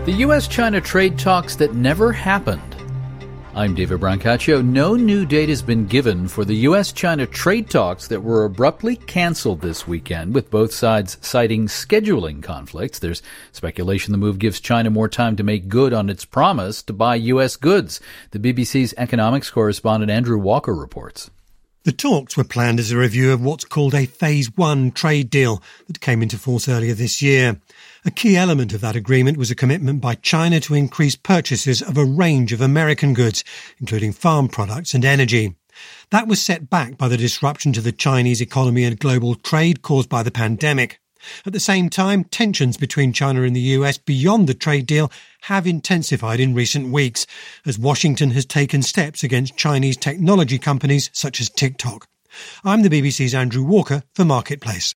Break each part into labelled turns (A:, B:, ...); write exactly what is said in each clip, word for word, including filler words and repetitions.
A: The U S China trade talks that never happened. I'm David Brancaccio. No new date has been given for the U S China trade talks that were abruptly canceled this weekend, with both sides citing scheduling conflicts. There's speculation the move gives China more time to make good on its promise to buy U S goods. The B B C's economics correspondent Andrew Walker reports.
B: The talks were planned as a review of what's called a Phase One trade deal that came into force earlier this year. A key element of that agreement was a commitment by China to increase purchases of a range of American goods, including farm products and energy. That was set back by the disruption to the Chinese economy and global trade caused by the pandemic. At the same time, tensions between China and the U S beyond the trade deal have intensified in recent weeks, as Washington has taken steps against Chinese technology companies such as TikTok. I'm the B B C's Andrew Walker for Marketplace.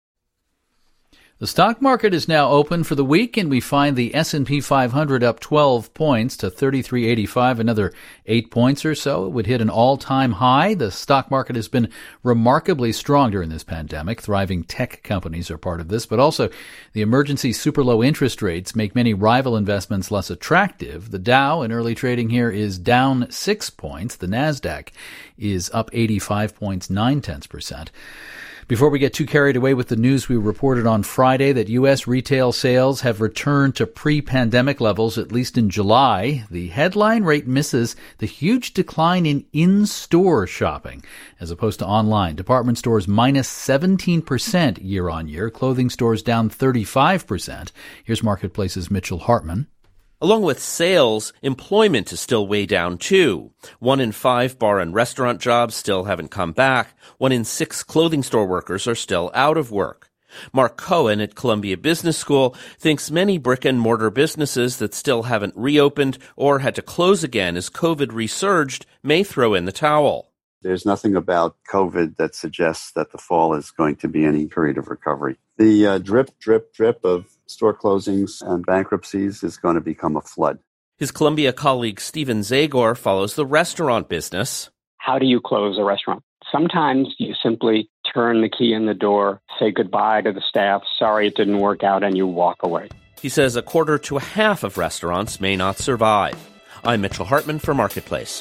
A: The stock market is now open for the week, and we find the S and P five hundred up twelve points to thirty-three eighty-five, another eight points or so. It would hit an all-time high. The stock market has been remarkably strong during this pandemic. Thriving tech companies are part of this, but also the emergency super low interest rates make many rival investments less attractive. The Dow in early trading here is down six points. The NASDAQ is up eighty-five points, nine tenths percent. Before we get too carried away with the news, we reported on Friday that U S retail sales have returned to pre-pandemic levels, at least in July. The headline rate misses the huge decline in in-store shopping, as opposed to online. Department stores minus seventeen percent year on year, clothing stores down thirty-five percent. Here's Marketplace's Mitchell Hartman.
C: Along with sales, employment is still way down too. One in five bar and restaurant jobs still haven't come back. One in six clothing store workers are still out of work. Mark Cohen at Columbia Business School thinks many brick and mortar businesses that still haven't reopened or had to close again as COVID resurged may throw in the towel.
D: There's nothing about COVID that suggests that the fall is going to be any period of recovery. The uh, drip, drip, drip of store closings and bankruptcies is going to become a flood.
C: His Columbia colleague Stephen Zagor follows the restaurant business.
E: How do you close a restaurant? Sometimes you simply turn the key in the door, say goodbye to the staff, sorry it didn't work out, and you walk away.
C: He says a quarter to a half of restaurants may not survive. I'm Mitchell Hartman for Marketplace.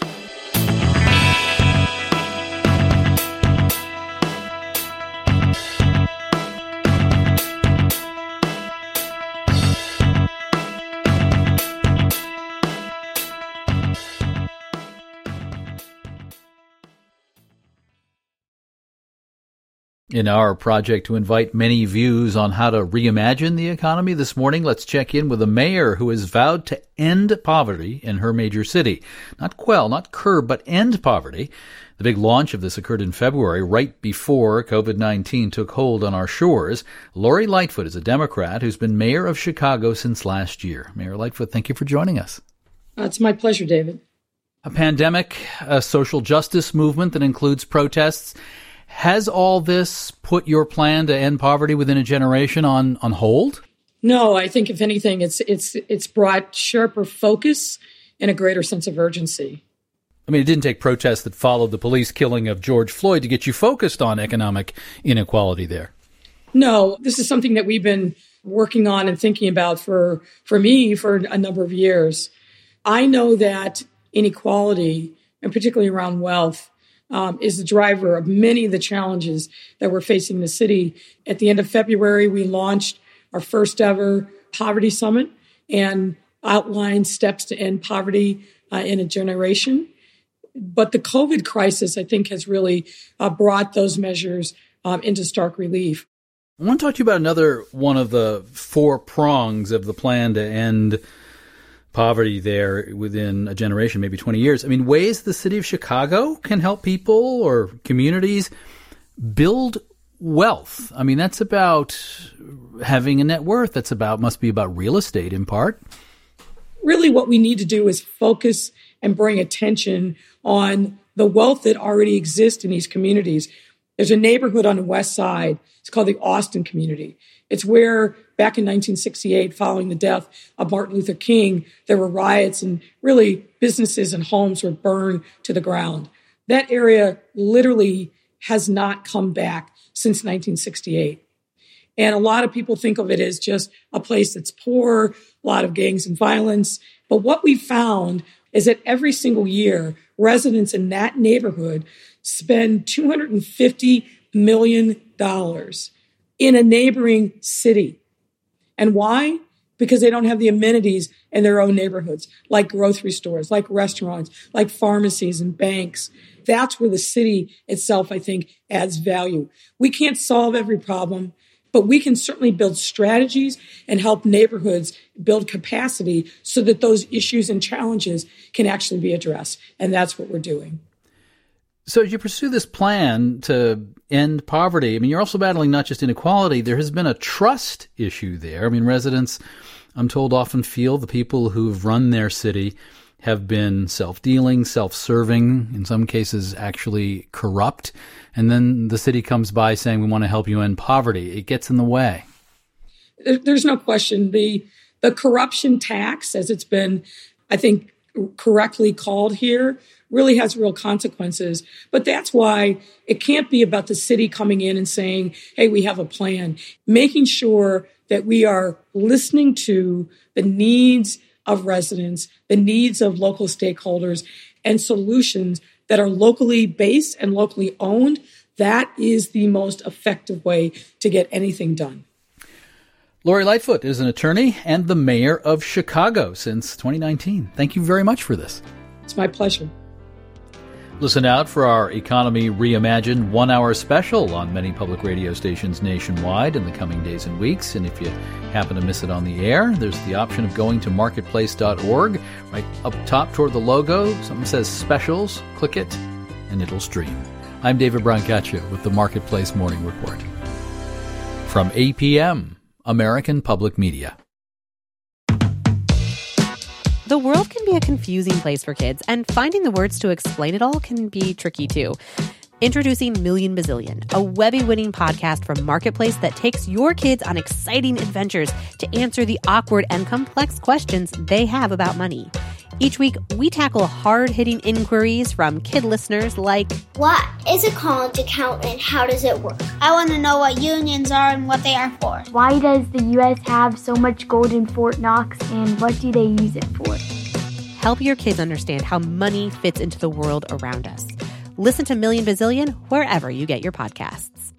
A: In our project to invite many views on how to reimagine the economy this morning, let's check in with a mayor who has vowed to end poverty in her major city. Not quell, not curb, but end poverty. The big launch of this occurred in February, right before COVID nineteen took hold on our shores. Lori Lightfoot is a Democrat who's been mayor of Chicago since last year. Mayor Lightfoot, thank you for joining us.
F: Uh, it's my pleasure, David.
A: A pandemic, a social justice movement that includes protests. Has all this put your plan to end poverty within a generation on, on hold?
F: No, I think if anything, it's it's it's brought sharper focus and a greater sense of urgency.
A: I mean, it didn't take protests that followed the police killing of George Floyd to get you focused on economic inequality there.
F: No, this is something that we've been working on and thinking about for, for me for a number of years. I know that inequality, and particularly around wealth, Um, is the driver of many of the challenges that we're facing in the city. At the end of February, we launched our first ever poverty summit and outlined steps to end poverty uh, in a generation. But the COVID crisis, I think, has really uh, brought those measures um, into stark relief.
A: I want to talk to you about another one of the four prongs of the plan to end poverty there within a generation, maybe twenty years. I mean, ways the city of Chicago can help people or communities build wealth. I mean, that's about having a net worth. That's about, must be about real estate in part.
F: Really what we need to do is focus and bring attention on the wealth that already exists in these communities. There's a neighborhood on the west side. It's called the Austin community. It's where back in nineteen sixty-eight, following the death of Martin Luther King, there were riots and really businesses and homes were burned to the ground. That area literally has not come back since nineteen sixty-eight. And a lot of people think of it as just a place that's poor, a lot of gangs and violence. But what we found is that every single year, residents in that neighborhood spend two hundred fifty million dollars in a neighboring city. And why? Because they don't have the amenities in their own neighborhoods, like grocery stores, like restaurants, like pharmacies and banks. That's where the city itself, I think, adds value. We can't solve every problem, but we can certainly build strategies and help neighborhoods build capacity so that those issues and challenges can actually be addressed. And that's what we're doing.
A: So as you pursue this plan to end poverty, I mean, you're also battling not just inequality. There has been a trust issue there. I mean, residents, I'm told, often feel the people who've run their city have been self-dealing, self-serving, in some cases actually corrupt. And then the city comes by saying, we want to help you end poverty. It gets in the way.
F: There's no question. The, the corruption tax, as it's been, I think, correctly called here, really has real consequences. But that's why it can't be about the city coming in and saying, hey, we have a plan. Making sure that we are listening to the needs of residents, the needs of local stakeholders, and solutions that are locally based and locally owned. That is the most effective way to get anything done.
A: Lori Lightfoot is an attorney and the mayor of Chicago since twenty nineteen. Thank you very much for this.
F: It's my pleasure.
A: Listen out for our Economy Reimagined one-hour special on many public radio stations nationwide in the coming days and weeks. And if you happen to miss it on the air, there's the option of going to marketplace dot org. Right up top toward the logo, something says Specials. Click it, and it'll stream. I'm David Brancaccio with the Marketplace Morning Report. From A P M, American Public Media.
G: The world can be a confusing place for kids, and finding the words to explain it all can be tricky too. Introducing Million Bazillion, a Webby-winning podcast from Marketplace that takes your kids on exciting adventures to answer the awkward and complex questions they have about money. Each week, we tackle hard-hitting inquiries from kid listeners like,
H: what is a college account and how does it work? I want to know what unions are and what they are for.
I: Why does the U S have so much gold in Fort Knox and what do they use it for?
G: Help your kids understand how money fits into the world around us. Listen to Million Bazillion wherever you get your podcasts.